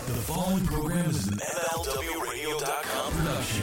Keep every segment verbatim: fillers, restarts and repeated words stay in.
The following program is an M L W radio dot com production.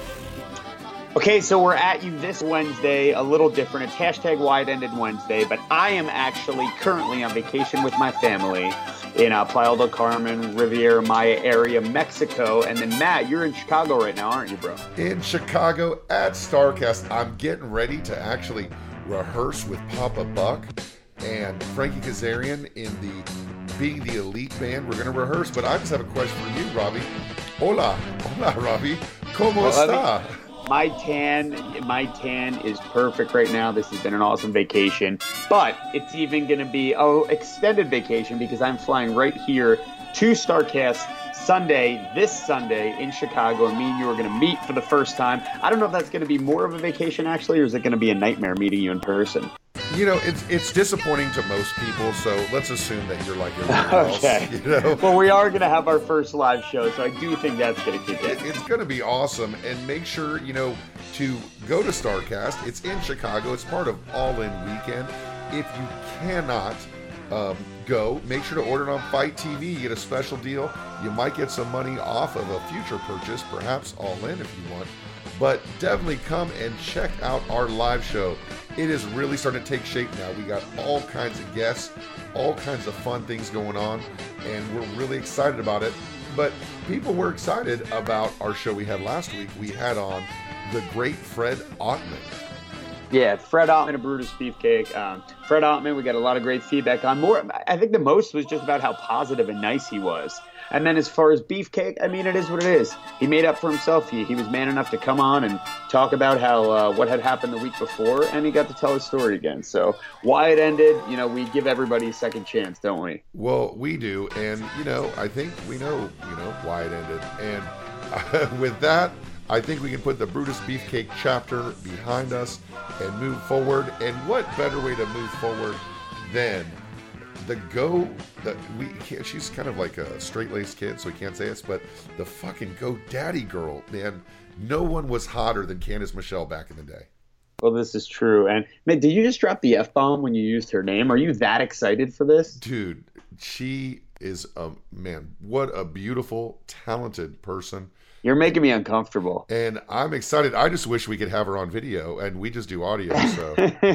Okay, so we're at you this Wednesday, a little different. It's hashtag wide-ended Wednesday, but I am actually currently on vacation with my family in uh, Playa del Carmen, Riviera Maya area, Mexico. And then, Matt, you're in Chicago right now, aren't you, bro? In Chicago at StarCast. I'm getting ready to actually rehearse with Papa Buck and Frankie Kazarian in the being the elite band. We're going to rehearse, but I just have a question for you, Robbie. Hola. Hola, Robbie. ¿Cómo Well, está? me- My tan, my tan is perfect right now. This has been an awesome vacation, but it's even going to be a extended vacation because I'm flying right here to StarCast Sunday, this Sunday in Chicago, and me and you are going to meet for the first time. I don't know if that's going to be more of a vacation actually, or is it going to be a nightmare meeting you in person? You know, it's it's disappointing to most people, so let's assume that you're like everyone else. Okay. You know? Well, we are going to have our first live show, so I do think that's going to kick in. It- It's going to be awesome, and make sure, you know, to go to StarCast. It's in Chicago. It's part of All In Weekend. If you cannot um, go, make sure to order it on Fight T V. You get a special deal. You might get some money off of a future purchase, perhaps All In if you want. But definitely come and check out our live show. It is really starting to take shape now. We got all kinds of guests, all kinds of fun things going on, and we're really excited about it. But people were excited about our show we had last week. We had on the great Fred Ottman. Yeah, Fred Ottman of Brutus Beefcake. Um, Fred Ottman, we got a lot of great feedback on. More, I think the most was just about how positive and nice he was. And then as far as Beefcake, I mean, it is what it is. He made up for himself. He, he was man enough to come on and talk about how uh, what had happened the week before, and he got to tell his story again. So why it ended, you know, we give everybody a second chance, don't we? Well, we do, and you know, I think we know, you know, why it ended. And uh, with that, I think we can put the Brutus Beefcake chapter behind us and move forward. And what better way to move forward than the go that we can't, she's kind of like a straight-laced kid, so we can't say this, but the fucking Go Daddy girl, man. No one was hotter than Candice Michelle back in the day. Well, this is true. And man, did you just drop the F-bomb when you used her name? Are you that excited for this? Dude, she is a man. What a beautiful, talented person. You're making me uncomfortable. And I'm excited. I just wish we could have her on video, and we just do audio. So,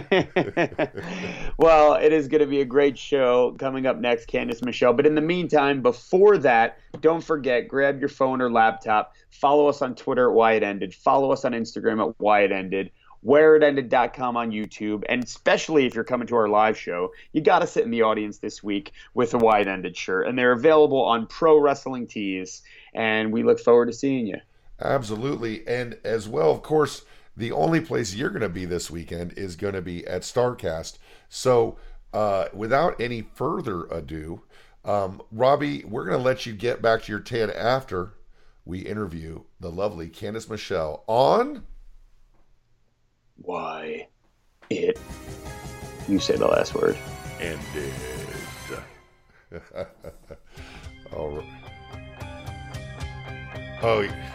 well, it is going to be a great show coming up next, Candice Michelle. But in the meantime, before that, don't forget, grab your phone or laptop. Follow us on Twitter at Why It Ended. Follow us on Instagram at Why It Ended. where it ended dot com on YouTube. And especially if you're coming to our live show, you got to sit in the audience this week with a Why It Ended shirt. And they're available on Pro Wrestling Tees. And we look forward to seeing you. absolutely. And as well, of course, the only place you're going to be this weekend is going to be at StarCast. So, uh, without any further ado, um, Robbie, we're going to let you get back to your tan after we interview the lovely Candice Michelle on Why it. You say the last word. Ended. All right. Oh, yeah.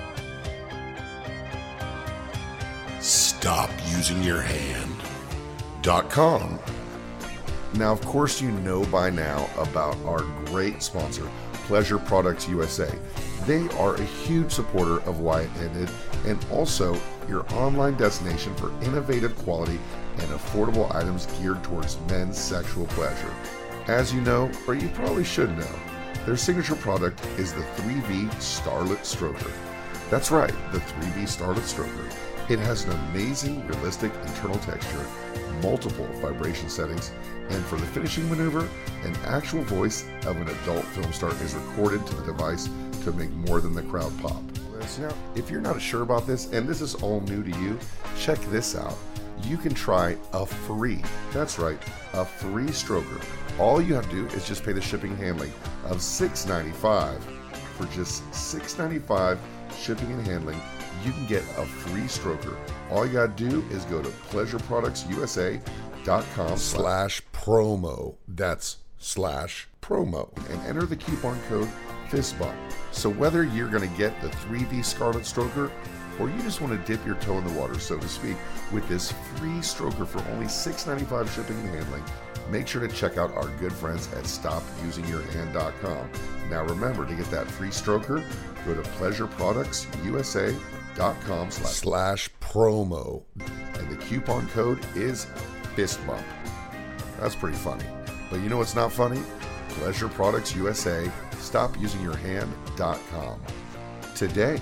Stop using your hand. Dot com. Now, of course, you know by now about our great sponsor, Pleasure Products U S A. They are a huge supporter of Why It Ended and also your online destination for innovative quality and affordable items geared towards men's sexual pleasure. As you know, or you probably should know, their signature product is the three V Starlet Stroker. That's right, the three V Starlet Stroker. It has an amazing, realistic internal texture, multiple vibration settings, and for the finishing maneuver, an actual voice of an adult film star is recorded to the device to make more than the crowd pop. Now, if you're not sure about this, and this is all new to you, check this out. You can try a free, that's right, a free stroker. All you have to do is just pay the shipping and handling of six dollars and ninety-five cents. For just six dollars and ninety-five cents shipping and handling, you can get a free stroker. All you gotta do is go to pleasure products U S A dot com slash promo. That's slash promo. And enter the coupon code FISTBUMP. So whether you're gonna get the three V Scarlet Stroker or you just want to dip your toe in the water, so to speak, with this free stroker for only six dollars and ninety-five cents shipping and handling, make sure to check out our good friends at stop using your hand dot com. Now remember, to get that free stroker, go to pleasure products u s a dot com slash promo, and the coupon code is FISTBUMP. That's pretty funny. But you know what's not funny? Pleasure Products U S A, stop using your hand dot com today.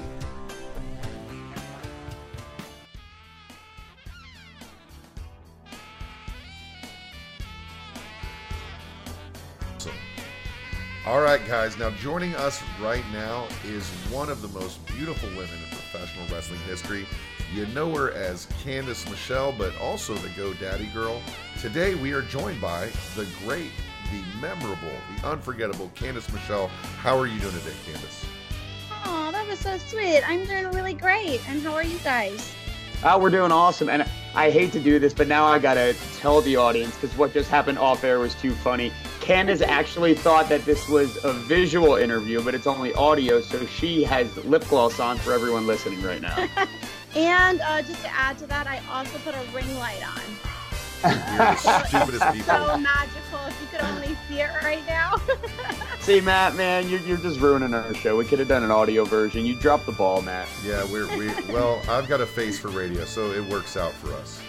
All right, guys, now joining us right now is one of the most beautiful women in professional wrestling history. You know her as Candice Michelle, but also the GoDaddy Girl. Today we are joined by the great, the memorable, the unforgettable Candice Michelle. How are you doing today, Candice? Oh, that was so sweet. I'm doing really great. And how are you guys? Uh, we're doing awesome. And I hate to do this, but now I got to tell the audience, because what just happened off air was too funny. Candice actually thought that this was a visual interview, but it's only audio, so she has lip gloss on for everyone listening right now. And uh, just to add to that, I also put a ring light on. You're the stupidest people. So magical. If you could only see it right now. See, Matt, man, you're, you're just ruining our show. We could have done an audio version. You dropped the ball, Matt. Yeah, we're, we, well, I've got a face for radio, so it works out for us.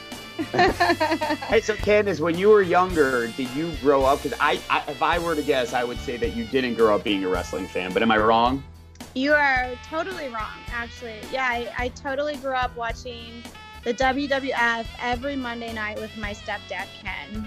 Hey, so Candice, when you were younger, did you grow up? Because I, I, if I were to guess, I would say that you didn't grow up being a wrestling fan. But am I wrong? You are totally wrong, actually. Yeah, I, I totally grew up watching the W W F every Monday night with my stepdad, Ken.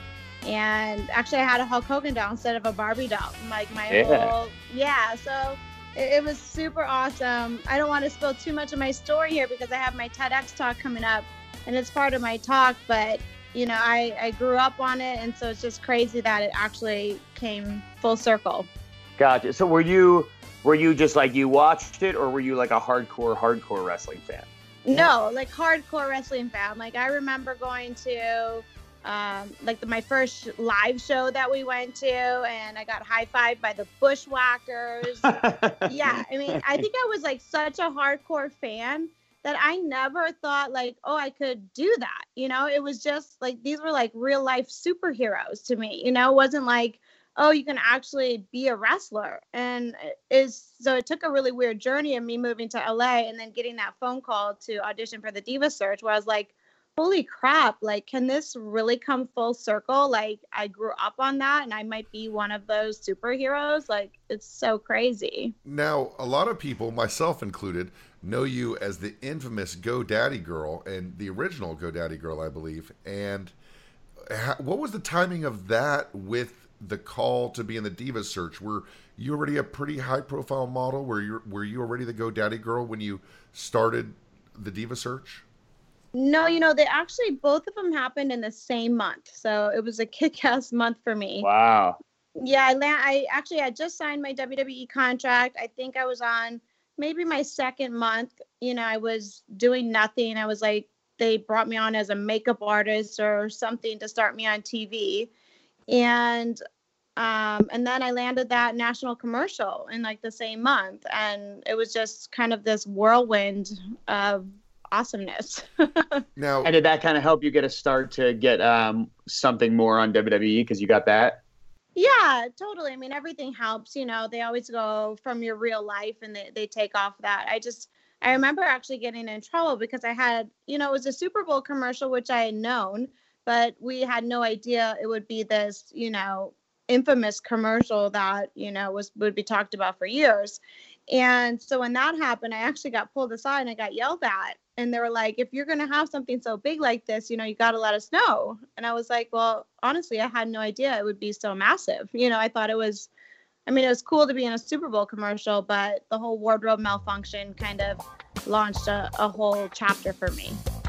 And actually, I had a Hulk Hogan doll instead of a Barbie doll. Like my Yeah. whole, yeah. So it, it was super awesome. I don't want to spill too much of my story here because I have my TEDx talk coming up, and it's part of my talk. But you know, I, I grew up on it, and so it's just crazy that it actually came full circle. Gotcha. So were you were you just like you watched it, or were you like a hardcore hardcore wrestling fan? No, like hardcore wrestling fan. Like I remember going to um, like the, my first live show that we went to, and I got high-fived by the Bushwhackers. Yeah, I mean, I think I was like such a hardcore fan that I never thought like, oh, I could do that. You know, it was just like, these were like real life superheroes to me. You know, it wasn't like, oh, you can actually be a wrestler. And is so it took a really weird journey of me moving to L A and then getting that phone call to audition for the Diva Search, where I was like, holy crap, like, can this really come full circle? Like, I grew up on that, and I might be one of those superheroes. Like, it's so crazy. Now, a lot of people, myself included, know you as the infamous GoDaddy Girl, and the original GoDaddy Girl, I believe. And ha- what was the timing of that with the call to be in the Diva Search? Were you already a pretty high-profile model? Were you were you already the GoDaddy Girl when you started the Diva Search? No, you know, they actually, both of them happened in the same month. So it was a kick-ass month for me. Wow. Yeah, I, la- I actually had just signed my W W E contract. I think I was on maybe my second month. You know, I was doing nothing. I was like, they brought me on as a makeup artist or something to start me on T V. And um, and then I landed that national commercial in like the same month. And it was just kind of this whirlwind of awesomeness. Now, And did that kind of help you get a start to get um, something more on W W E because you got that? Yeah, totally. I mean, everything helps. You know, they always go from your real life and they, they take off that. I just, I remember actually getting in trouble because I had, you know, it was a Super Bowl commercial, which I had known, but we had no idea it would be this, you know, infamous commercial that, you know, was would be talked about for years. And so when that happened, I actually got pulled aside and I got yelled at. And they were like, if you're going to have something so big like this, you know, you got to let us know. And I was like, well, honestly, I had no idea it would be so massive. You know, I thought it was, I mean, it was cool to be in a Super Bowl commercial, but the whole wardrobe malfunction kind of launched a, a whole chapter for me.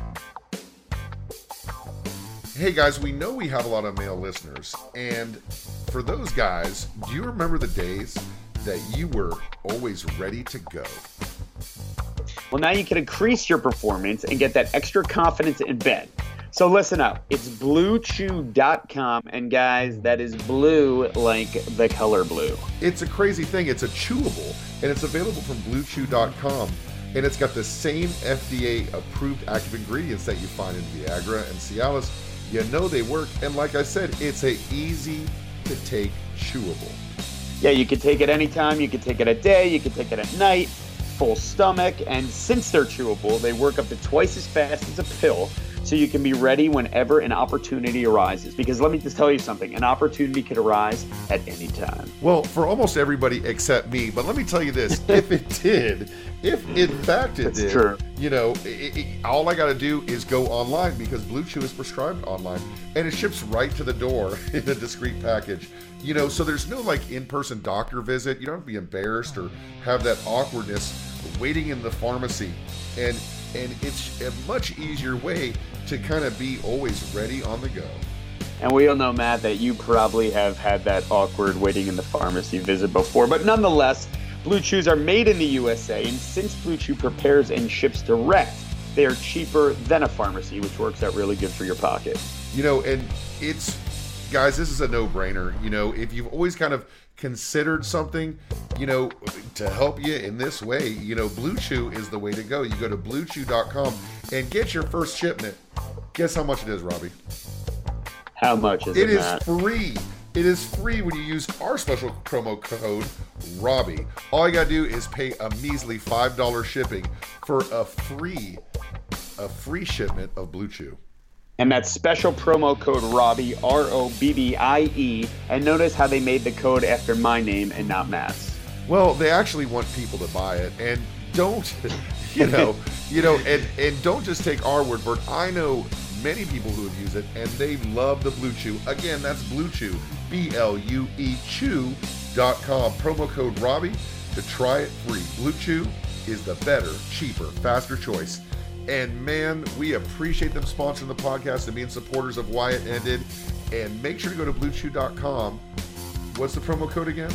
hey guys, we know we have a lot of male listeners, and for those guys, do you remember the days that you were always ready to go? Well, now you can increase your performance and get that extra confidence in bed. So listen up. It's blue chew dot com, and guys, that is blue like the color blue. It's a crazy thing. It's a chewable, and it's available from blue chew dot com, and it's got the same F D A-approved active ingredients that you find in Viagra and Cialis, You know they work, and like I said, it's a easy to take chewable. Yeah, you can take it anytime. You can take it at day. You can take it at night, full stomach. And since they're chewable, they work up to twice as fast as a pill. So you can be ready whenever an opportunity arises. Because let me just tell you something, an opportunity could arise at any time. Well, for almost everybody except me, but let me tell you this, if it did, if in fact it That's did, true. you know, it, it, all I got to do is go online because Blue Chew is prescribed online and it ships right to the door in a discreet package. You know, so there's no like in-person doctor visit. You don't have to be embarrassed or have that awkwardness waiting in the pharmacy. And and it's a much easier way to kind of be always ready on the go. And we all know, Matt, that you probably have had that awkward waiting in the pharmacy visit before. But nonetheless, Blue Chews are made in the U S A. And since Blue Chew prepares and ships direct, they are cheaper than a pharmacy, which works out really good for your pocket. You know, and it's, guys, this is a no-brainer. You know, if you've always kind of considered something, you know, to help you in this way, you know, Blue Chew is the way to go. You go to blue chew dot com and get your first shipment. Guess how much it is, Robbie? How much is it, It is Matt? free. It is free when you use our special promo code, Robbie. All you gotta do is pay a measly five dollars shipping for a free, a free shipment of Blue Chew. And that special promo code Robbie, R O B B I E. And notice how they made the code after my name and not Matt's. Well, they actually want people to buy it, and don't, you know, you know, and, and don't just take our word for it. I know many people who have used it, and they love the Blue Chew. Again, that's Blue Chew, B L U E Chew dot com. Promo code Robbie to try it free. Blue Chew is the better, cheaper, faster choice. And man, we appreciate them sponsoring the podcast and being supporters of Why It Ended. And make sure to go to blue chew dot com. What's the promo code again?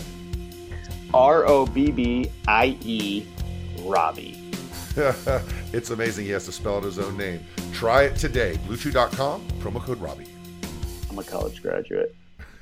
R O B B I E, Robbie. It's amazing he has to spell out his own name. Try it today. blue chew dot com, promo code Robbie. I'm a college graduate.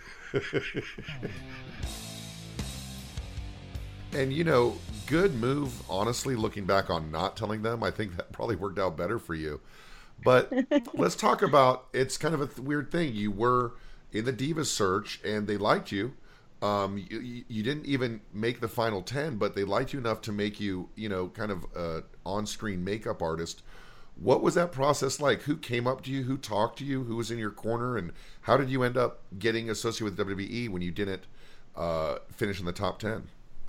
And you know, good move, honestly, looking back on not telling them. I think that probably worked out better for you. But let's talk about, it's kind of a th- weird thing. You were in the Divas search and they liked you. Um, you, you didn't even make the final ten, but they liked you enough to make you, you know, kind of a on-screen makeup artist. What was that process like? Who came up to you? Who talked to you? Who was in your corner? And how did you end up getting associated with W W E when you didn't uh, finish in the top ten?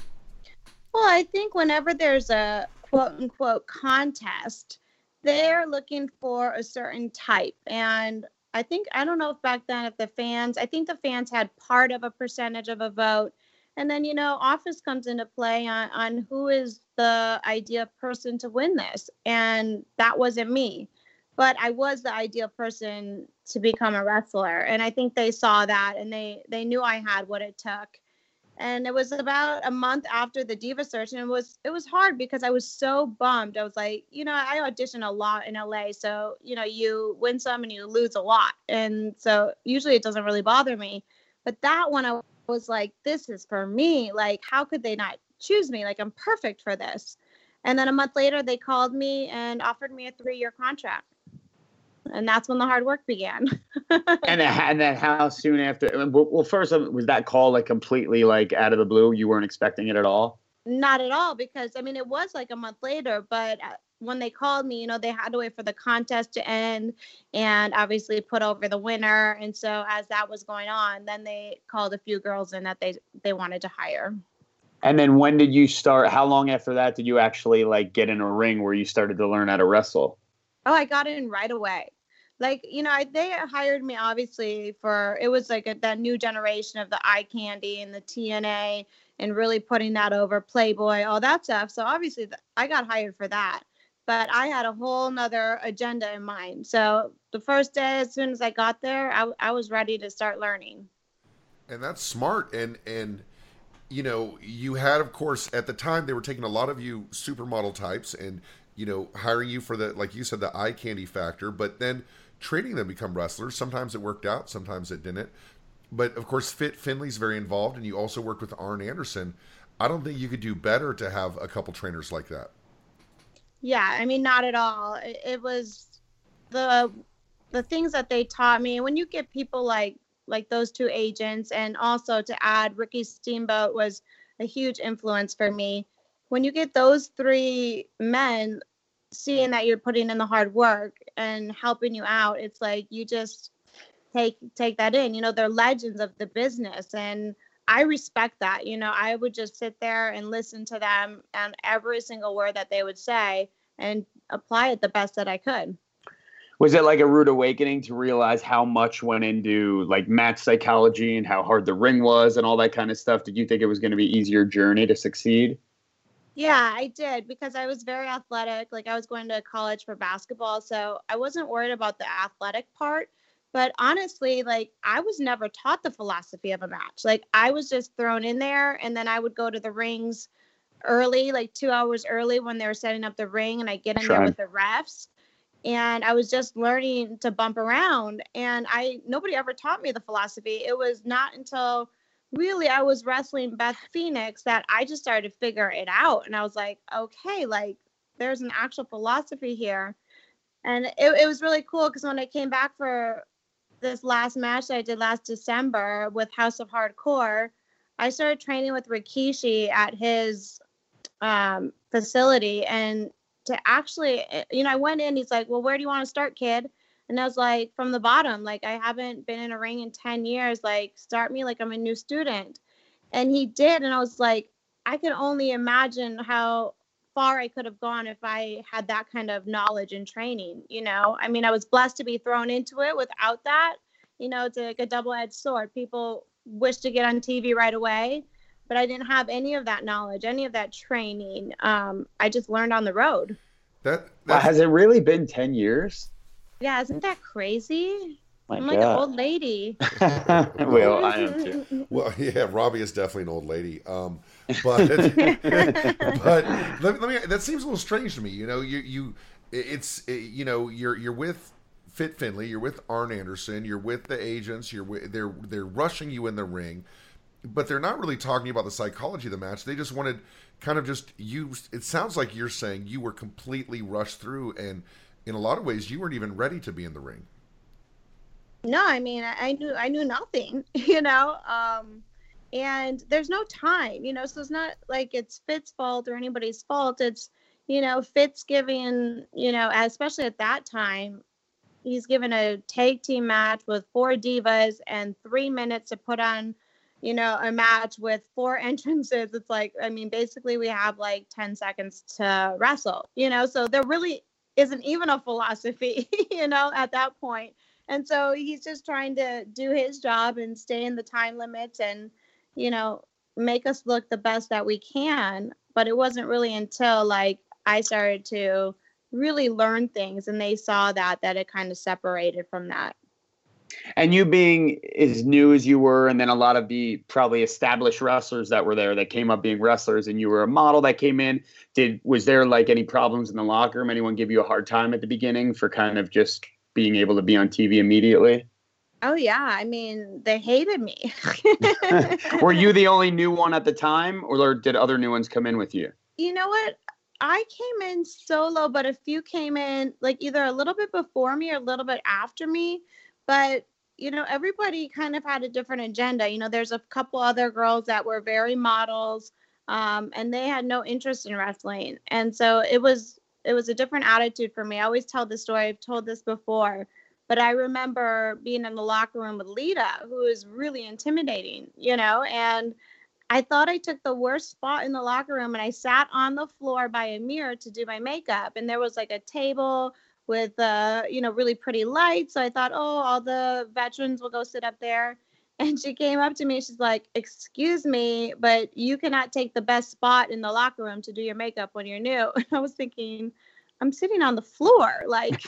Well, I think whenever there's a quote unquote contest, they're looking for a certain type. And I think, I don't know if back then, if the fans, I think the fans had part of a percentage of a vote. And then, you know, office comes into play on, on who is the ideal person to win this. And that wasn't me. But I was the ideal person to become a wrestler. And I think they saw that and they, they knew I had what it took. And it was about a month after the Diva search, and it was it was hard because I was so bummed. I was like, you know, I audition a lot in L A, so you know, you win some and you lose a lot, and so usually it doesn't really bother me. But that one, I was like, this is for me. Like, how could they not choose me? Like, I'm perfect for this. And then a month later, they called me and offered me a three-year contract. And that's when the hard work began. and, and then how soon after? Well, first, was that call like completely like out of the blue? You weren't expecting it at all? Not at all, because I mean, it was like a month later, but when they called me, you know, they had to wait for the contest to end and obviously put over the winner. And so as that was going on, then they called a few girls in that they, they wanted to hire. And then when did you start? How long after that did you actually like get in a ring where you started to learn how to wrestle? Oh, I got in right away. Like, you know, I, they hired me obviously for, it was like a, that new generation of the eye candy and the T N A and really putting that over Playboy, all that stuff. So obviously th- I got hired for that, but I had a whole nother agenda in mind. So the first day, as soon as I got there, I, I was ready to start learning. And that's smart. And, and, you know, you had, of course, at the time, they were taking a lot of you supermodel types and, you know, hiring you for the, like you said, the eye candy factor, but then training them to become wrestlers. Sometimes it worked out, sometimes it didn't. But of course, Fit Finley's very involved, and you also worked with Arn Anderson. I don't think you could do better to have a couple trainers like that. Yeah, I mean, not at all. It, it was the the things that they taught me, when you get people like like those two agents, and also to add Ricky Steamboat was a huge influence for me. When you get those three men seeing that you're putting in the hard work and helping you out, it's like you just take take that in. You know, they're legends of the business, and I respect that. You know, I would just sit there and listen to them and every single word that they would say and apply it the best that I could. Was it like a rude awakening to realize how much went into like match psychology and how hard the ring was and all that kind of stuff? Did you think it was going to be easier journey to succeed? Yeah, I did, because I was very athletic. Like, I was going to college for basketball, so I wasn't worried about the athletic part. But honestly, like, I was never taught the philosophy of a match. Like, I was just thrown in there, and then I would go to the rings early, like two hours early when they were setting up the ring, and I get in Try. there with the refs. And I was just learning to bump around, and I nobody ever taught me the philosophy. It was not until really I was wrestling Beth Phoenix that I just started to figure it out. And I was like, okay, like, there's an actual philosophy here. And it, it was really cool, because when I came back for this last match that I did last December with House of Hardcore, I started training with Rikishi at his um, facility. And to actually, you know, I went in, he's like, well, where do you want to start, kid? And I was like, from the bottom, like, I haven't been in a ring in ten years. Like, start me like I'm a new student. And he did. And I was like, I can only imagine how far I could have gone if I had that kind of knowledge and training. You know, I mean, I was blessed to be thrown into it. Without that, you know, it's like a double-edged sword. People wish to get on T V right away, but I didn't have any of that knowledge, any of that training. Um, I just learned on the road. That wow, has it really been ten years? Yeah, isn't that crazy? My I'm like God. an old lady. Well, I am too. Well, yeah, Robbie is definitely an old lady. Um, but but let, let me. That seems a little strange to me. You know, you you it's you know you're you're with Fit Finlay, you're with Arn Anderson, you're with the agents. You're with, they're they're rushing you in the ring, but they're not really talking about the psychology of the match. They just wanted kind of just you. It sounds like you're saying you were completely rushed through, and in a lot of ways, you weren't even ready to be in the ring. No, I mean, I, I knew I knew nothing, you know, um, and there's no time, you know, so it's not like it's Fit's fault or anybody's fault. It's, you know, Fit's giving, you know, especially at that time, he's given a tag team match with four divas and three minutes to put on, you know, a match with four entrances. It's like, I mean, basically we have like ten seconds to wrestle, you know, so there really isn't even a philosophy, you know, at that point. And so he's just trying to do his job and stay in the time limits and, you know, make us look the best that we can. But it wasn't really until like I started to really learn things and they saw that, that it kind of separated from that. And you being as new as you were, and then a lot of the probably established wrestlers that were there that came up being wrestlers, and you were a model that came in, did was there like any problems in the locker room? Anyone give you a hard time at the beginning for kind of just being able to be on T V immediately? Oh, yeah. I mean, they hated me. Were you the only new one at the time, or did other new ones come in with you? You know what? I came in solo, but a few came in like either a little bit before me or a little bit after me. But, you know, everybody kind of had a different agenda. You know, there's a couple other girls that were very models, um, and they had no interest in wrestling. And so it was it was a different attitude for me. I always tell this story. I've told this before. But I remember being in the locker room with Lita, who is really intimidating, you know, and I thought I took the worst spot in the locker room, and I sat on the floor by a mirror to do my makeup. And there was like a table with, uh, you know, really pretty lights. So I thought, oh, all the veterans will go sit up there. And she came up to me. She's like, excuse me, but you cannot take the best spot in the locker room to do your makeup when you're new. And I was thinking, I'm sitting on the floor. Like,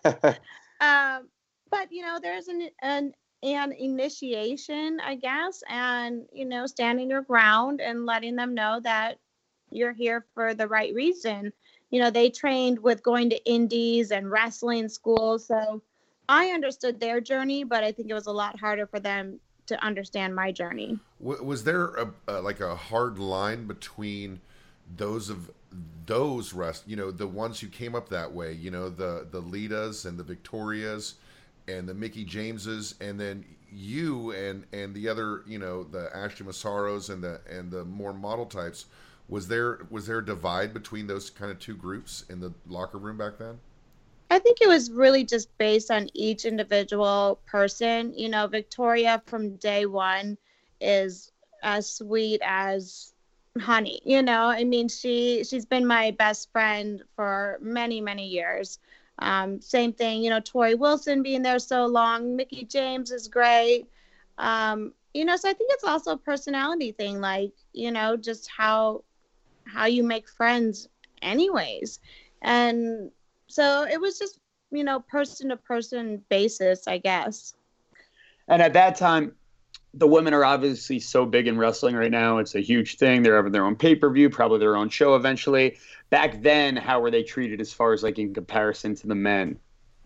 um, but, you know, there's an, an, an initiation, I guess, and, you know, standing your ground and letting them know that you're here for the right reason. You know, they trained with going to indies and wrestling schools. So I understood their journey, but I think it was a lot harder for them to understand my journey. Was there a, a like a hard line between those of those rest, you know, the ones who came up that way, you know, the the Litas and the Victorias, and the Mickey Jameses, and then you and and the other, you know, the Ashley Massaros and the and the more model types. Was there was there a divide between those kind of two groups in the locker room back then? I think it was really just based on each individual person. You know, Victoria from day one is as sweet as honey. You know, I mean, she she's been my best friend for many, many years. Um, same thing, you know, Tori Wilson being there so long. Mickey James is great. Um, you know, so I think it's also a personality thing, like, you know, just how how you make friends anyways. And so it was just, you know, person to person basis, I guess. And at that time, the women are obviously so big in wrestling right now. It's a huge thing. They're having their own pay-per-view, probably their own show eventually. Back then, how were they treated as far as like in comparison to the men?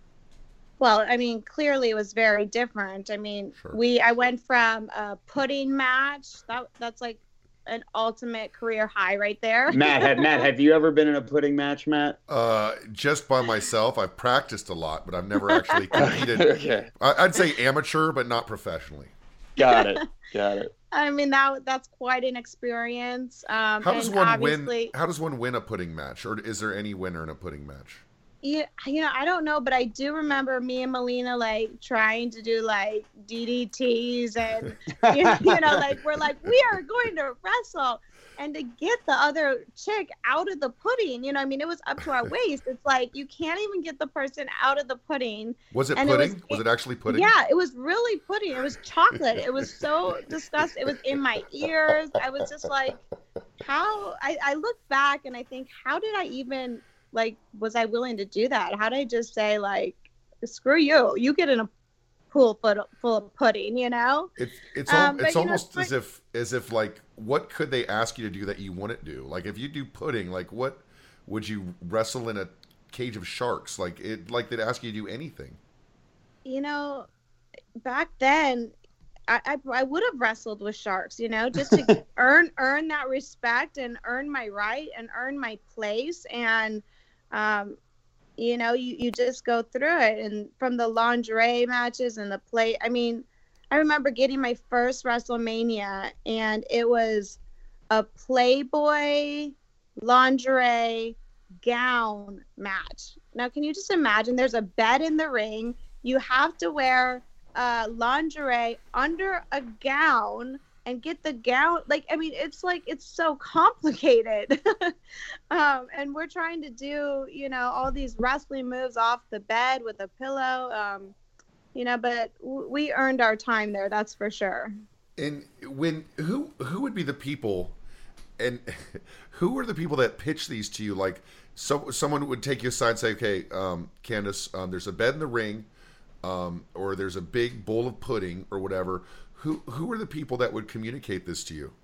Well, I mean, clearly it was very different. I mean, Sure. we I went from a pudding match. That that's like an ultimate career high right there. Matt, have, Matt, have you ever been in a pudding match, Matt? Uh, just by myself. I've practiced a lot, but I've never actually competed. Okay, I, I'd say amateur, but not professionally. got it, got it. I mean, that that's quite an experience. Um, How does and one win? obviously, How does one win a pudding match, or is there any winner in a pudding match? Yeah, you know, I don't know, but I do remember me and Melina like trying to do like D D Ts and you know, you know, like we're like we are going to wrestle, and to get the other chick out of the pudding, you know, I mean, it was up to our waist. It's like you can't even get the person out of the pudding. Was it And it pudding? was- was, it actually pudding? Yeah, it was really pudding. It was chocolate. It was so disgusting. It was in my ears. I was just like, how? I, I look back and I think, how did I even, like, was I willing to do that? How did I just say, like, screw you? You get in a pool full, full of pudding, you know? It's it's al- Um, but, it's you know, almost but- as if as if like, what could they ask you to do that you wouldn't do? Like, if you do pudding, like, what would you wrestle in a cage of sharks? Like it like they'd ask you to do anything. You know, back then, I, I, I would have wrestled with sharks, you know, just to earn earn that respect and earn my right and earn my place. And, um, you know, you, you just go through it. And from the lingerie matches and the play, I mean, I remember getting my first WrestleMania, and it was a Playboy lingerie gown match. Now, can you just imagine? There's a bed in the ring. You have to wear uh, lingerie under a gown and get the gown. Like, I mean, it's like, it's so complicated. um, and we're trying to do, you know, all these wrestling moves off the bed with a pillow, um, you know, but w- we earned our time there. That's for sure. And when who who would be the people, and who were the people that pitched these to you? Like, so someone would take you aside and say, okay, um, Candace, um, there's a bed in the ring, um, or there's a big bowl of pudding or whatever. Who who are the people that would communicate this to you?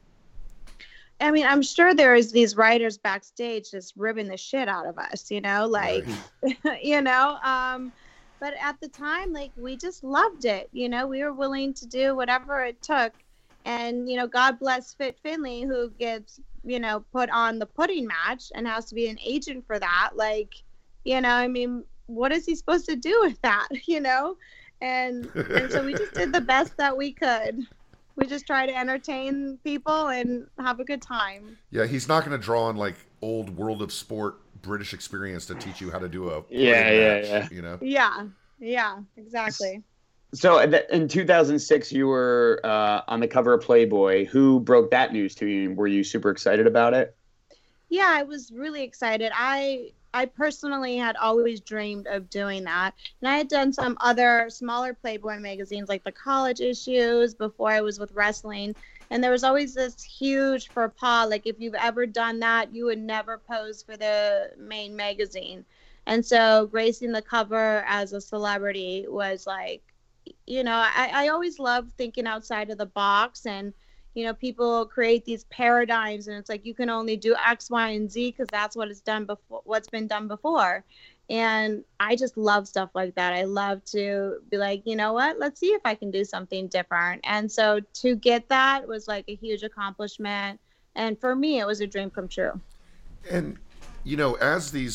I mean, I'm sure there's these writers backstage just ribbing the shit out of us, you know, like, you know, um, but at the time, like, we just loved it. You know, we were willing to do whatever it took. And, you know, God bless Fit Finley, who gets, you know, put on the pudding match and has to be an agent for that. Like, you know, I mean, what is he supposed to do with that, you know? And, and so we just did the best that we could. We just try to entertain people and have a good time. Yeah, he's not going to draw on like old World of Sport British experience to teach you how to do a Yeah, pudding yeah, match, yeah. You know. Yeah, yeah, exactly. So in two thousand six, you were uh, on the cover of Playboy. Who broke that news to you? Were you super excited about it? Yeah, I was really excited. I I personally had always dreamed of doing that. And I had done some other smaller Playboy magazines like the college issues before I was with wrestling. And there was always this huge faux pas, like if you've ever done that, you would never pose for the main magazine. And so gracing the cover as a celebrity was like, you know, I, I always love thinking outside of the box. And you know, people create these paradigms and it's like, you can only do X, Y, and Z because that's what it's done before, what's been done before. And I just love stuff like that. I love to be like, you know what, let's see if I can do something different. And so to get that was like a huge accomplishment. And for me, it was a dream come true. And, you know, as these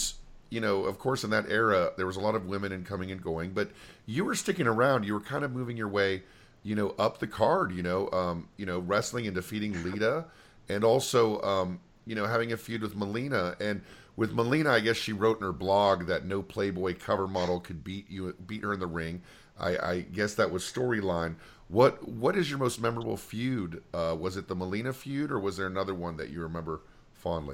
you know, of course, in that era, there was a lot of women in coming and going, but you were sticking around. You were kind of moving your way, you know, up the card, you know, um, you know, wrestling and defeating Lita, and also, um, you know, having a feud with Melina. And with Melina, I guess she wrote in her blog that no Playboy cover model could beat you, beat her in the ring. I, I guess that was storyline. What What is your most memorable feud? Uh, was it the Melina feud, or was there another one that you remember fondly?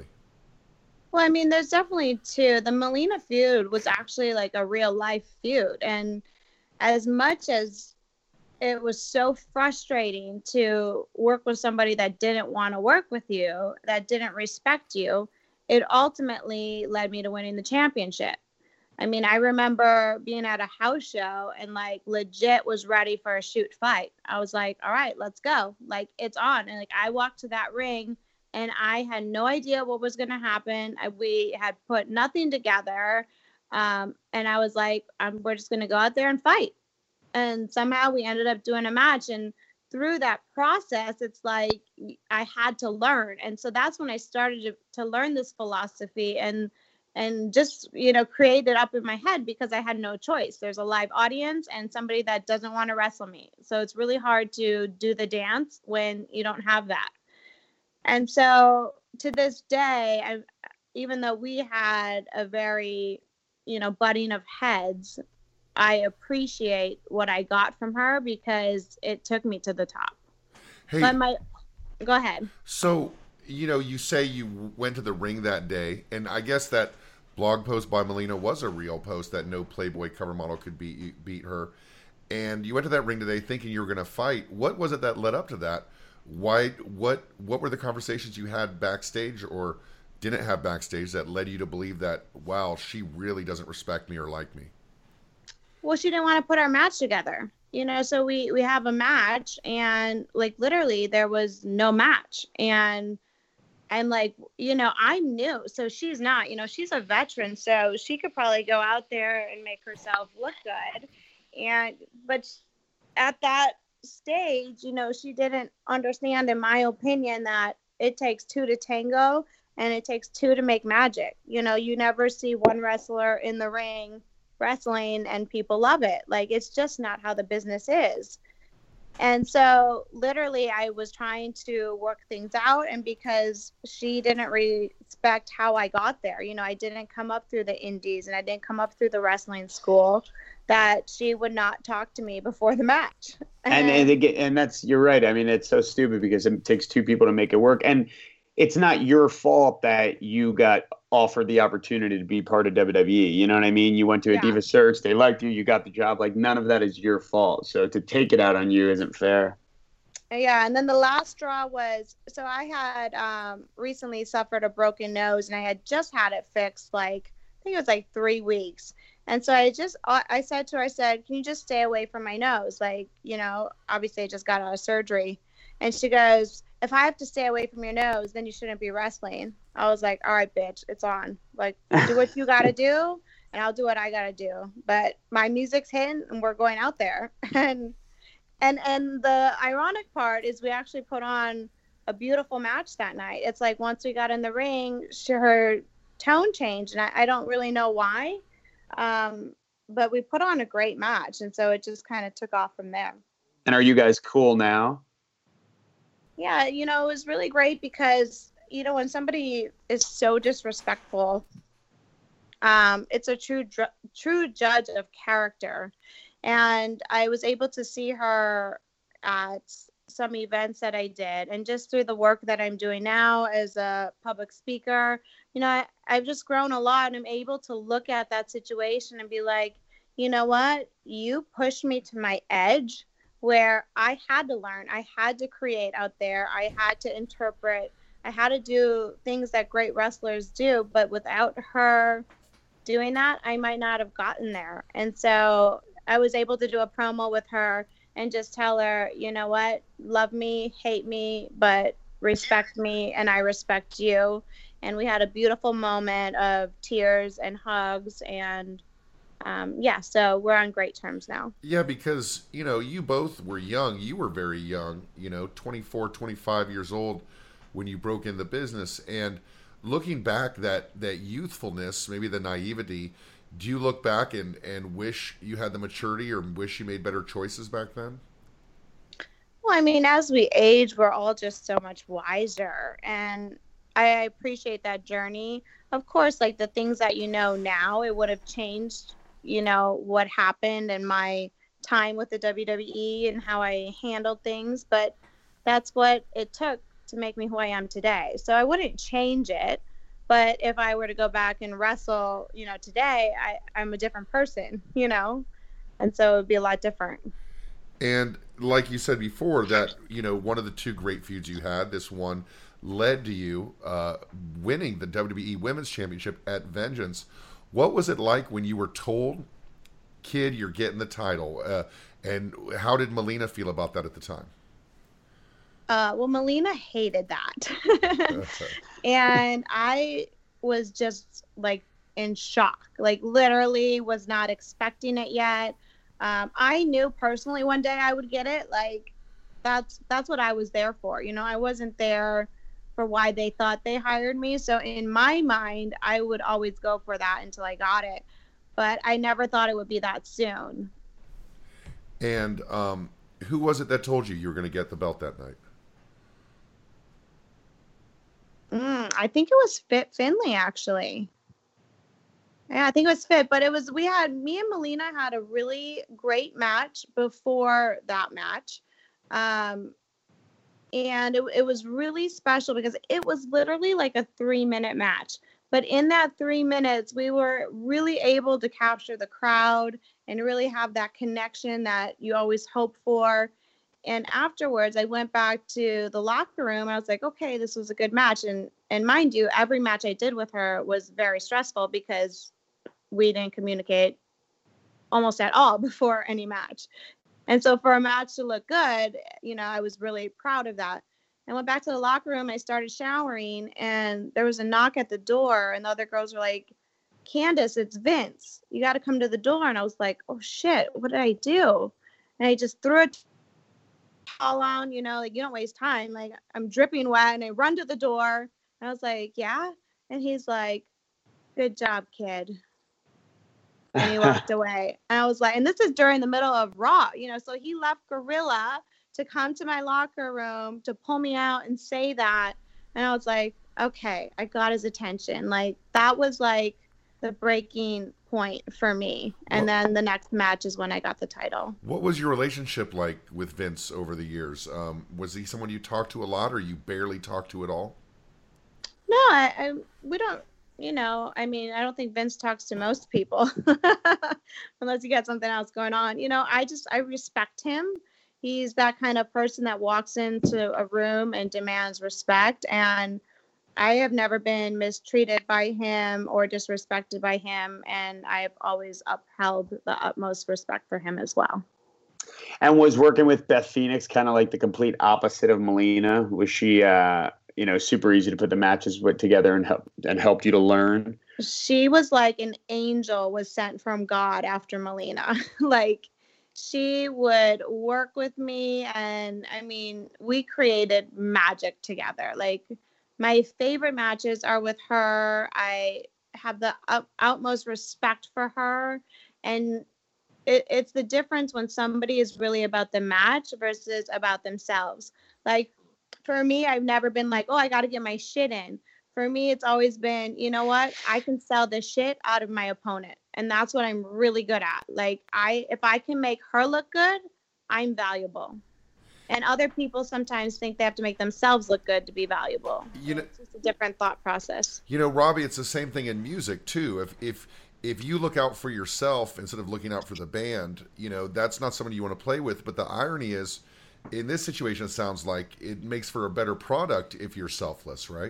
Well, I mean, there's definitely two. The Melina feud was actually like a real life feud. And as much as it was so frustrating to work with somebody that didn't want to work with you, that didn't respect you, it ultimately led me to winning the championship. I mean, I remember being at a house show and like legit was ready for a shoot fight. I was like, all right, let's go. Like, it's on. And like, I walked to that ring and I had no idea what was going to happen. I, we had put nothing together. Um, and I was like, I'm, we're just going to go out there and fight. And somehow we ended up doing a match. And through that process, it's like I had to learn. And so that's when I started to, to learn this philosophy and and just, you know, create it up in my head because I had no choice. There's a live audience and somebody that doesn't want to wrestle me. So it's really hard to do the dance when you don't have that. And so to this day, I, even though we had a very, you know, butting of heads, I appreciate what I got from her because it took me to the top. Hey, but my, go ahead. So, you know, you say you went to the ring that day, and I guess that blog post by Melina was a real post that no Playboy cover model could beat beat her. And you went to that ring today thinking you were going to fight. What was it that led up to that? Why? What? What were the conversations you had backstage or didn't have backstage that led you to believe that, wow, she really doesn't respect me or like me? Well, she didn't want to put our match together. You know, so we, we have a match and like literally there was no match. And I'm like, you know, I'm new. So she's not, you know, she's a veteran. So she could probably go out there and make herself look good. And, but at that stage, you know, she didn't understand, in my opinion, that it takes two to tango and it takes two to make magic. You know, you never see one wrestler in the ring wrestling and people love it. Like, it's just not how the business is. And so literally I was trying to work things out, and because she didn't respect how I got there, you know, I didn't come up through the indies and I didn't come up through the wrestling school, that she would not talk to me before the match. And and, and, and that's, you're right. I mean, it's so stupid because it takes two people to make it work. And it's not your fault that you got offered the opportunity to be part of W W E. You know what I mean? You went to a Yeah. Diva Search, they liked you, you got the job. Like, none of that is your fault. So to take it out on you isn't fair. Yeah, and then the last straw was, so I had um, recently suffered a broken nose, and I had just had it fixed, like, I think it was like three weeks. And so I just, I said to her, I said, can you just stay away from my nose? Like, you know, obviously I just got out of surgery. And she goes, if I have to stay away from your nose, then you shouldn't be wrestling. I was like, all right, bitch, it's on. Like, do what you got to do, and I'll do what I got to do. But my music's hitting, and we're going out there. And and and the ironic part is we actually put on a beautiful match that night. It's like once we got in the ring, she, her tone changed, and I, I don't really know why. Um, but we put on a great match, and so it just kind of took off from there. And are you guys cool now? Yeah, you know, it was really great because, you know, when somebody is so disrespectful, um, it's a true dr- true judge of character. And I was able to see her at some events that I did. And just through the work that I'm doing now as a public speaker, you know, I, I've just grown a lot, and I'm able to look at that situation and be like, you know what, you pushed me to my edge, where I had to learn, I had to create out there, I had to interpret, I had to do things that great wrestlers do, but without her doing that, I might not have gotten there. And so I was able to do a promo with her and just tell her, you know what, love me, hate me, but respect me, and I respect you. And we had a beautiful moment of tears and hugs, and Um, yeah, so we're on great terms now. Yeah, because, you know, you both were young. You were very young, you know, twenty-four, twenty-five years old when you broke in the business. And looking back, that that youthfulness, maybe the naivety, do you look back and and wish you had the maturity, or wish you made better choices back then? Well, I mean, as we age, we're all just so much wiser. And I appreciate that journey. Of course, like the things that you know now, it would have changed, you know, what happened in my time with the W W E and how I handled things. But that's what it took to make me who I am today. So I wouldn't change it. But if I were to go back and wrestle, you know, today, I, I'm a different person, you know, and so it would be a lot different. And like you said before, that, you know, one of the two great feuds you had, this one led to you uh, winning the W W E Women's Championship at Vengeance. What was it like when you were told, kid, you're getting the title? Uh, and how did Melina feel about that at the time? Uh, well, Melina hated that. And I was just like in shock, like literally was not expecting it yet. Um, I knew personally one day I would get it. Like that's, that's what I was there for. You know, I wasn't there for why they thought they hired me. So in my mind, I would always go for that until I got it. But I never thought it would be that soon. And um, who was it that told you you were going to get the belt that night? Mm, I think it was Fit Finley, actually. Yeah, I think it was Fit, but it was, we had, me and Melina had a really great match before that match. Um, and it, it was really special because it was literally like a three minute match. But in that three minutes, we were really able to capture the crowd and really have that connection that you always hope for. And afterwards, I went back to the locker room. And I was like, okay, this was a good match. And and mind you, every match I did with her was very stressful because we didn't communicate almost at all before any match. And so for a match to look good, you know, I was really proud of that. I went back to the locker room. I started showering, and there was a knock at the door. And the other girls were like, Candace, it's Vince. You got to come to the door. And I was like, oh, shit, what did I do? And I just threw it all on, you know, like, you don't waste time. Like, I'm dripping wet, and I run to the door. And I was like, yeah. And he's like, good job, kid. And he walked away. And I was like, and this is during the middle of Raw, you know, so he left Gorilla to come to my locker room to pull me out and say that. And I was like, okay, I got his attention. Like, that was like the breaking point for me. And Well, then the next match is when I got the title. what was your relationship like with Vince over the years? Um, was he someone you talked to a lot, or you barely talked to at all? No, I, I we don't, you know, I mean, I don't think Vince talks to most people unless you got something else going on. You know, I just, I respect him. He's that kind of person that walks into a room and demands respect. And I have never been mistreated by him or disrespected by him. And I've always upheld the utmost respect for him as well. And was working with Beth Phoenix kind of like the complete opposite of Melina? Was she, uh, you know, super easy to put the matches with together and help and helped you to learn? She was like an angel was sent from God after Melina. Like, she would work with me, and I mean, we created magic together. Like, my favorite matches are with her. I have the ut- utmost respect for her, and it, it's the difference when somebody is really about the match versus about themselves. Like, for me, I've never been like, oh, I got to get my shit in. For me, it's always been, you know what? I can sell the shit out of my opponent. And that's what I'm really good at. Like, I, if I can make her look good, I'm valuable. And other people sometimes think they have to make themselves look good to be valuable. You know, It's just a different thought process. you know, Robbie, it's the same thing in music too. If if if you look out for yourself instead of looking out for the band, you know, that's not somebody you want to play with. But the irony is, in this situation, it sounds like it makes for a better product if you're selfless, right?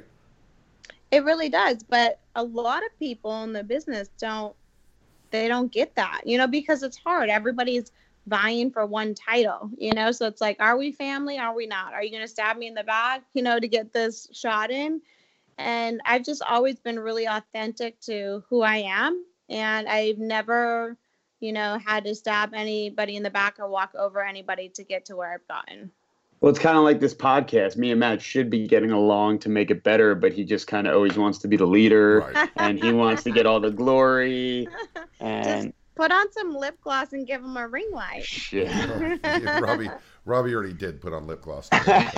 It really does. But a lot of people in the business don't, they don't get that, you know, because it's hard. Everybody's vying for one title, you know, so it's like, are we family? Are we not? Are you going to stab me in the back, you know, to get this shot in? And I've just always been really authentic to who I am. And I've never, you know, had to stab anybody in the back or walk over anybody to get to where I've gotten. Well, it's kind of like this podcast. Me and Matt should be getting along to make it better, but he just kind of always wants to be the leader, Right. and he wants to get all the glory. And Just put on some lip gloss and give him a ring light. shit. Yeah, Robbie, Robbie already did put on lip gloss.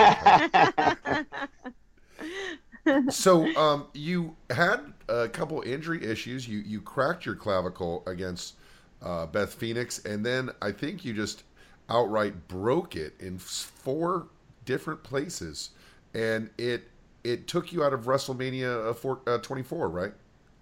So, um, you had a couple injury issues. You you cracked your clavicle against uh, Beth Phoenix, and then I think you just outright broke it in four different places, and it it took you out of WrestleMania uh, four, uh, twenty-four, right?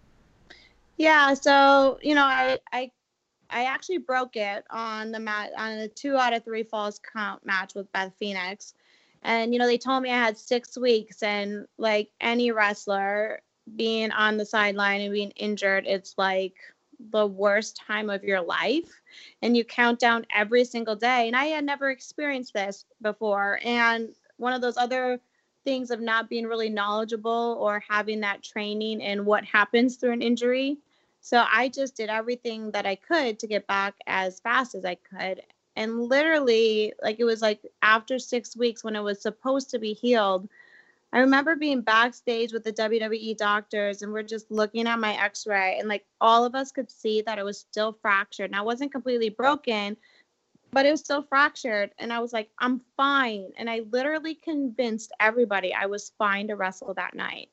Yeah, so you know, I I I actually broke it on the mat on a two out of three falls count match with Beth Phoenix, and you know they told me I had six weeks, and like any wrestler being on the sideline and being injured, it's like the worst time of your life, and you count down every single day. And I had never experienced this before, and one of those other things of not being really knowledgeable or having that training in what happens through an injury. So I just did everything that I could to get back as fast as I could. And literally, like it was like after six weeks when it was supposed to be healed, I remember being backstage with the W W E doctors, and we're just looking at my x-ray, and like all of us could see that it was still fractured. Now, it wasn't completely broken, but it was still fractured. And I was like, I'm fine. And I literally convinced everybody I was fine to wrestle that night.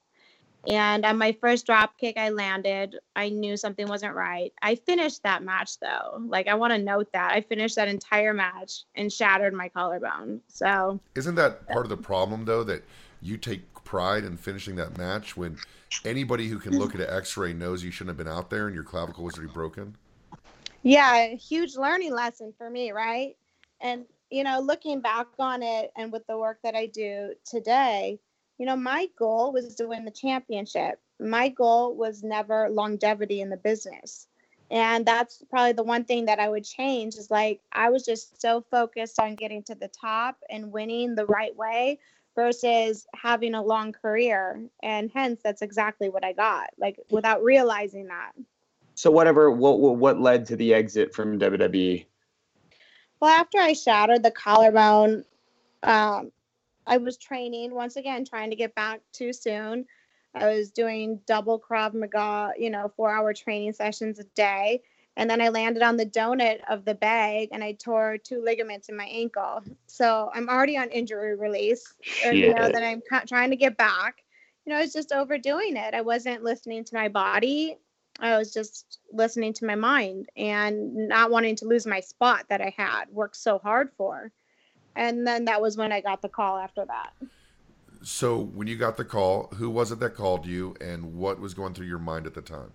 And on my first drop kick I landed, I knew something wasn't right. I finished that match though. Like I want to note that I finished that entire match and shattered my collarbone. So Isn't that part of the problem, though, that you take pride in finishing that match when anybody who can look at an x-ray knows you shouldn't have been out there and your clavicle was already broken? yeah, a huge learning lesson for me, right? And, you know, looking back on it and with the work that I do today, you know, my goal was to win the championship. My goal was never longevity in the business. And that's probably the one thing that I would change is like, I was just so focused on getting to the top and winning the right way versus having a long career. And hence, that's exactly what I got, like without realizing that. So whatever, what what what led to the exit from W W E? Well, after I shattered the collarbone, um, I was training once again, trying to get back too soon. I was doing double Krav Maga, you know, four hour training sessions a day. And then I landed on the donut of the bag and I tore two ligaments in my ankle. So I'm already on injury release, or, you know, Shit. that I'm ca- trying to get back. You know, I was just overdoing it. I wasn't listening to my body. I was just listening to my mind and not wanting to lose my spot that I had worked so hard for. And then that was when I got the call after that. So when you got the call, who was it that called you, and what was going through your mind at the time?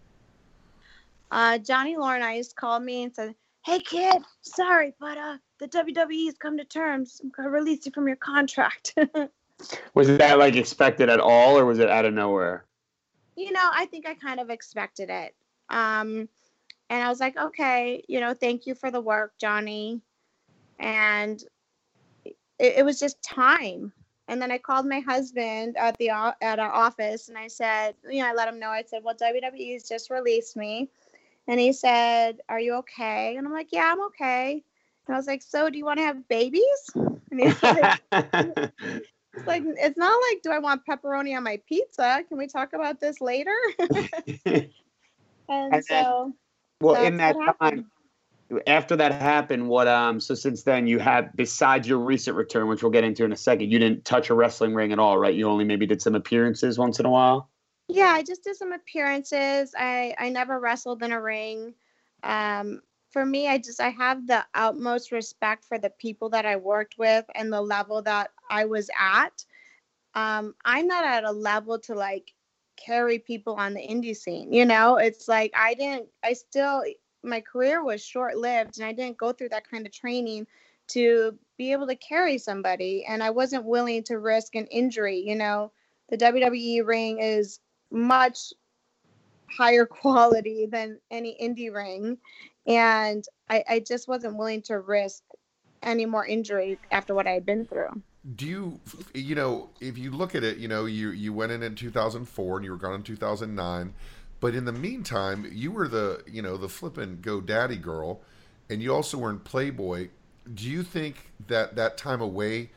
Uh, Johnny Laurinaitis called me and said, "Hey kid, sorry, but uh, the W W E's come to terms. I'm gonna release you from your contract." Was that like expected at all, or was it out of nowhere? You know, I think I kind of expected it. Um, and I was like, okay, you know, thank you for the work, Johnny. And it, it was just time. And then I called my husband at the o- at our office, and I said, you know, I let him know. I said, well, W W E's just released me. And he said, are you okay? And I'm like, yeah, I'm okay. And I was like, so do you want to have babies? And he's like, it's like, it's not like, do I want pepperoni on my pizza? Can we talk about this later? and, And then- so, Well, that's in that what happened. time, after that happened, what um so since then you have, besides your recent return, which we'll get into in a second, you didn't touch a wrestling ring at all, right? You only maybe did some appearances once in a while. Yeah, I just did some appearances. I, I never wrestled in a ring. Um, for me, I just, I have the utmost respect for the people that I worked with and the level that I was at. Um, I'm not at a level to like carry people on the indie scene. You know, it's like, I didn't, I still, my career was short lived and I didn't go through that kind of training to be able to carry somebody. And I wasn't willing to risk an injury. You know, the W W E ring is much higher quality than any indie ring. And I, I just wasn't willing to risk any more injury after what I had been through. Do you, you know, if you look at it, you know, you, you went in in two thousand four and you were gone in two thousand nine, but in the meantime, you were the, you know, the flippin' GoDaddy girl, and you also were in Playboy. Do you think that that time away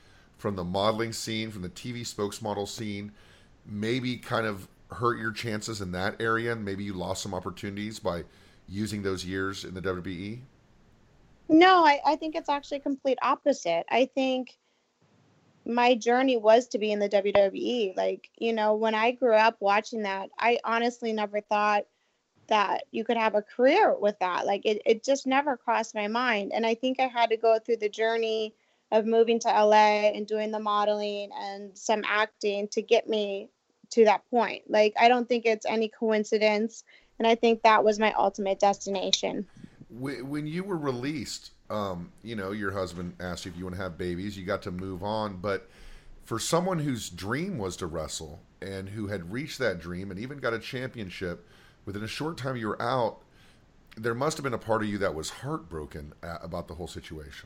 from the modeling scene, from the T V spokesmodel scene, maybe kind of hurt your chances in that area, and maybe you lost some opportunities by using those years in the W W E? No, I, I think it's actually complete opposite. I think my journey was to be in the W W E. Like, you know, when I grew up watching that, I honestly never thought that you could have a career with that. Like, it, it just never crossed my mind. And I think I had to go through the journey of moving to L A and doing the modeling and some acting to get me to that point. Like, I don't think it's any coincidence. And I think that was my ultimate destination. When you were released, um, you know, your husband asked you if you want to have babies. You got to move on. But for someone whose dream was to wrestle and who had reached that dream and even got a championship, within a short time you were out, there must have been a part of you that was heartbroken about the whole situation.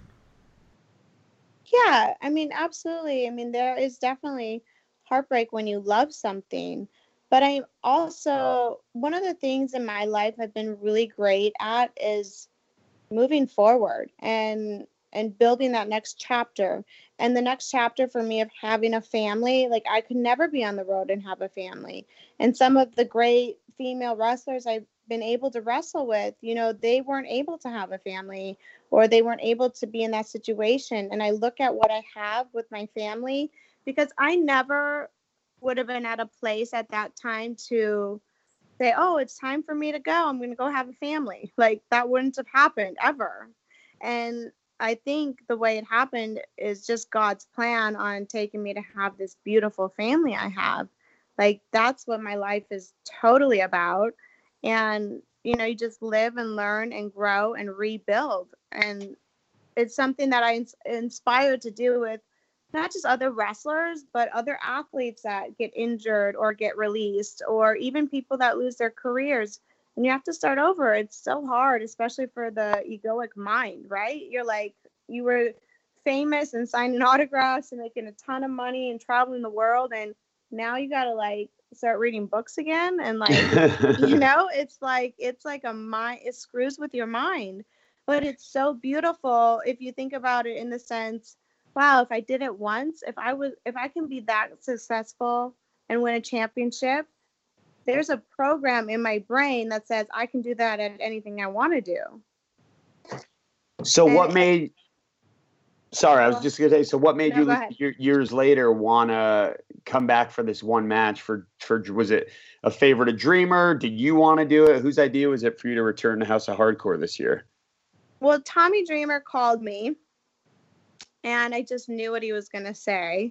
Yeah, I mean, absolutely. I mean, there is definitely heartbreak when you love something. But I'm also, one of the things in my life I've been really great at is moving forward and and building that next chapter. And the next chapter for me of having a family, like I could never be on the road and have a family. And some of the great female wrestlers I've been able to wrestle with, you know, they weren't able to have a family or they weren't able to be in that situation. And I look at what I have with my family because I never would have been at a place at that time to say, oh, it's time for me to go. I'm going to go have a family. Like that wouldn't have happened ever. And I think the way it happened is just God's plan on taking me to have this beautiful family I have. Like that's what my life is totally about. And, you know, you just live and learn and grow and rebuild. And it's something that I ins- inspired to do with not just other wrestlers, but other athletes that get injured or get released, or even people that lose their careers. And you have to start over. It's so hard, especially for the egoic mind, right? You're like, you were famous and signing autographs and making a ton of money and traveling the world. And now you got to like start reading books again. And like, you know, it's like, it's like a mind, it screws with your mind, but it's so beautiful. If you think about it in the sense, wow, if I did it once, if I was, if I can be that successful and win a championship, there's a program in my brain that says I can do that at anything I want to do. So and, what made, sorry, I was just going to say, so what made no, you years later want to come back for this one match for, for, was it a favor to Dreamer? Did you want to do it? Whose idea was it for you to return to House of Hardcore this year? Well, Tommy Dreamer called me and I just knew what he was going to say.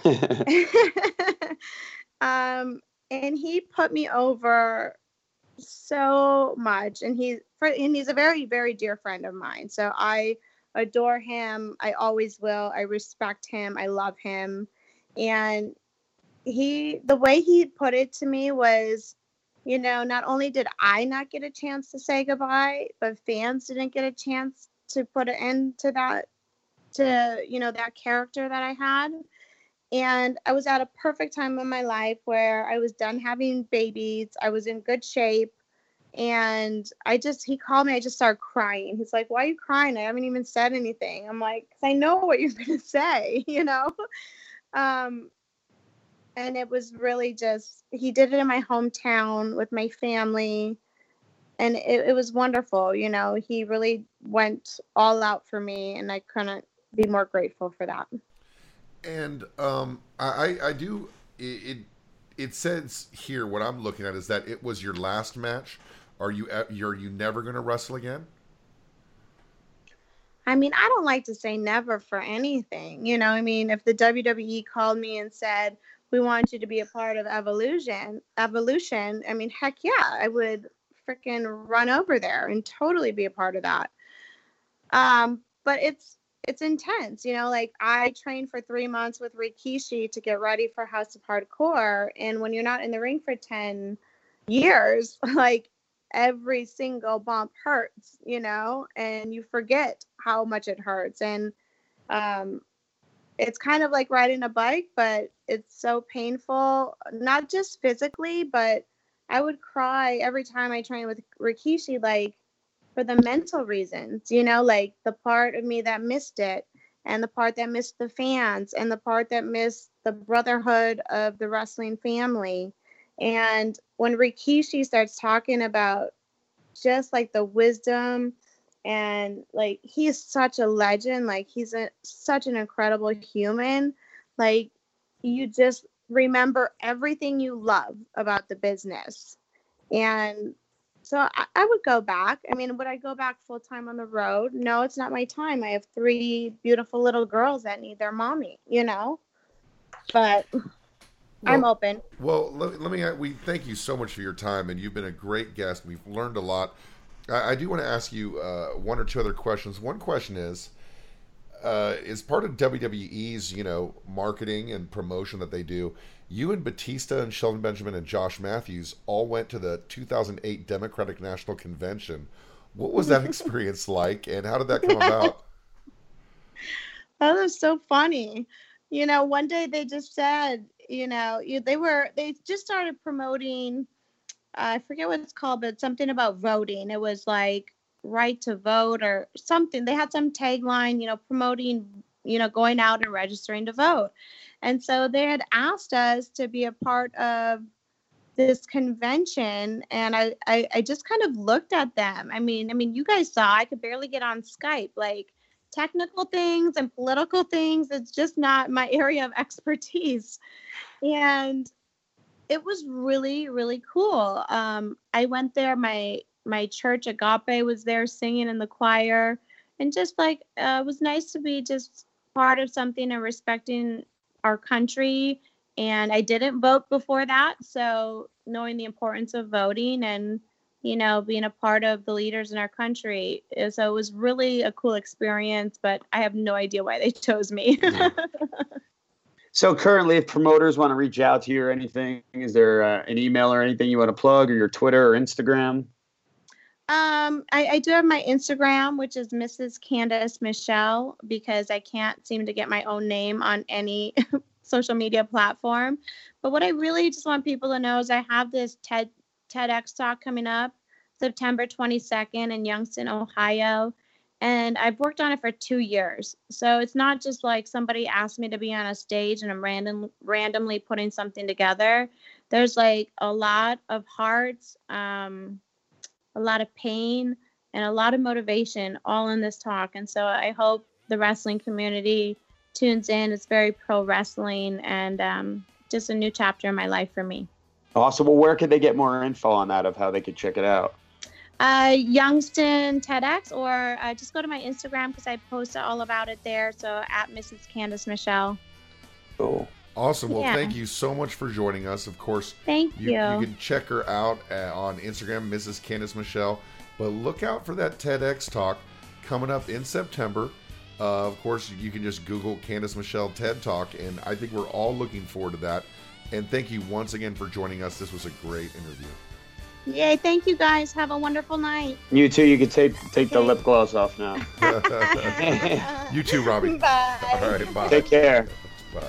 um, And he put me over so much. And he, and he's a very, very dear friend of mine. So I adore him. I always will. I respect him. I love him. And he, the way he put it to me was, you know, not only did I not get a chance to say goodbye, but fans didn't get a chance to put an end to that, to, you know, that character that I had. And I was at a perfect time in my life where I was done having babies. I was in good shape. And I just, he called me. I just started crying. He's like, why are you crying? I haven't even said anything. I'm like, because I know what you're going to say, you know? Um, and it was really just, he did it in my hometown with my family. And it, it was wonderful. You know, he really went all out for me. And I couldn't be more grateful for that. And um, I, I do, it, it says here, what I'm looking at is that it was your last match. Are you, are you never going to wrestle again? I mean, I don't like to say never for anything. You know, I mean, if the W W E called me and said, we want you to be a part of Evolution, Evolution, I mean, heck yeah, I would freaking run over there and totally be a part of that. Um, but it's, It's intense, you know, like I trained for three months with Rikishi to get ready for House of Hardcore. And when you're not in the ring for ten years, like every single bump hurts, you know, and you forget how much it hurts. And um, it's kind of like riding a bike, but it's so painful, not just physically, but I would cry every time I trained with Rikishi, like, for the mental reasons, you know, like the part of me that missed it. and the part that missed the fans, and the part that missed the brotherhood of the wrestling family. And when Rikishi starts talking about just like the wisdom, and like he is such a legend, like he's a, such an incredible human, like you just remember everything you love about the business. And so I, I would go back. I mean, would I go back full time on the road? No, it's not my time. I have three beautiful little girls that need their mommy, you know, but well, I'm open. Well, let, let me, we thank you so much for your time, and you've been a great guest. We've learned a lot. I, I do want to ask you uh, one or two other questions. One question is, uh, is part of W W E's, you know, marketing and promotion that they do, you and Batista and Shelton Benjamin and Josh Matthews all went to the two thousand eight Democratic National Convention. What was that experience like, and how did that come about? That was so funny. You know, one day they just said, you know, you, they were, they just started promoting, uh, I forget what it's called, but something about voting. It was like right to vote or something. They had some tagline, you know, promoting, you know, going out and registering to vote. And so they had asked us to be a part of this convention. And I, I, I just kind of looked at them. I mean, I mean, you guys saw, I could barely get on Skype, like technical things and political things. It's just not my area of expertise. And it was really, really cool. Um, I went there, my, my church Agape was there singing in the choir, and just like, uh, it was nice to be just part of something and respecting our country. And I didn't vote before that. So knowing the importance of voting and, you know, being a part of the leaders in our country. So it was really a cool experience, but I have no idea why they chose me. So currently, if promoters want to reach out to you or anything, is there uh, an email or anything you want to plug, or your Twitter or Instagram? Um, I, I do have my Instagram, which is Missus Candace Michelle, because I can't seem to get my own name on any social media platform. But what I really just want people to know is I have this TED TEDx talk coming up September twenty-second in Youngstown, Ohio. And I've worked on it for two years. So it's not just like somebody asked me to be on a stage and I'm random, randomly putting something together. There's like a lot of heart, um, a lot of pain, and a lot of motivation all in this talk. And so I hope the wrestling community tunes in. It's very pro wrestling, and um, just a new chapter in my life for me. Awesome. Well, where could they get more info on that, of how they could check it out? Uh, Youngstown TEDx, or uh, just go to my Instagram because I post all about it there. So at Missus Candace Michelle. Cool. Awesome. Well, Yeah. thank you so much for joining us. Of course, Thank you, you. you can check her out uh, on Instagram, Missus Candace Michelle. But look out for that TEDx talk coming up in September. Uh, of course, you can just Google Candace Michelle TED Talk, and I think we're all looking forward to that. And thank you once again for joining us. This was a great interview. Yay. Thank you, guys. Have a wonderful night. You too. You can take take the Okay. lip gloss off now. You too, Robbie. Bye. All right, bye. Take care. Bye.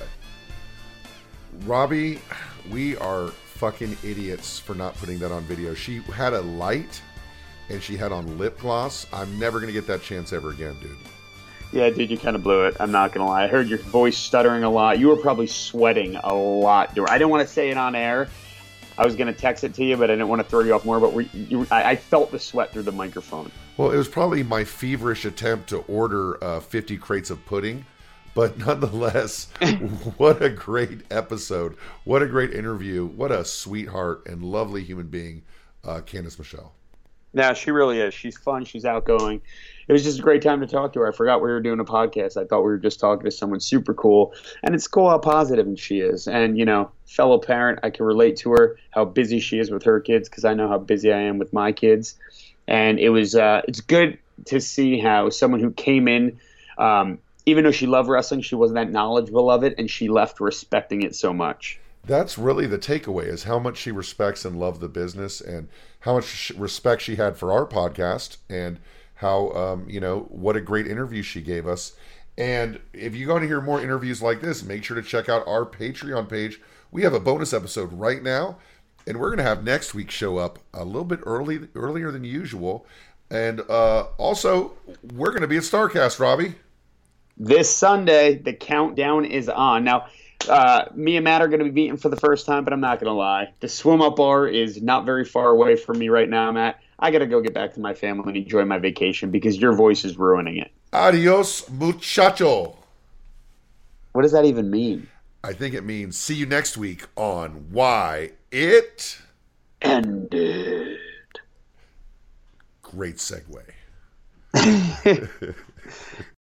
Robbie, we are fucking idiots for not putting that on video. She had a light and she had on lip gloss. I'm never going to get that chance ever again, dude. Yeah, dude, you kind of blew it. I'm not going to lie. I heard your voice stuttering a lot. You were probably sweating a lot. I didn't want to say it on air. I was going to text it to you, but I didn't want to throw you off more. But we, you, I, I felt the sweat through the microphone. Well, it was probably my feverish attempt to order uh, fifty crates of pudding. But nonetheless, what a great episode. What a great interview. What a sweetheart and lovely human being, uh, Candace Michelle. Yeah, she really is. She's fun. She's outgoing. It was just a great time to talk to her. I forgot we were doing a podcast. I thought we were just talking to someone super cool. And it's cool how positive she is. And, you know, fellow parent, I can relate to her, how busy she is with her kids, because I know how busy I am with my kids. And it was uh, it's good to see how someone who came in, um, even though she loved wrestling, she wasn't that knowledgeable of it, and she left respecting it so much. That's really the takeaway, is how much she respects and loves the business, and how much respect she had for our podcast, and how, um, you know, what a great interview she gave us. And if you want to hear more interviews like this, make sure to check out our Patreon page. We have a bonus episode right now, and we're going to have next week's show up a little bit early, earlier than usual. And uh, also, we're going to be at StarCast, Robbie. This Sunday, the countdown is on. Now, uh, me and Matt are going to be meeting for the first time, but I'm not going to lie. The swim up bar is not very far away from me right now, Matt. I got to go get back to my family and enjoy my vacation because your voice is ruining it. Adios, muchacho. What does that even mean? I think it means see you next week on Why It Ended. Great segue.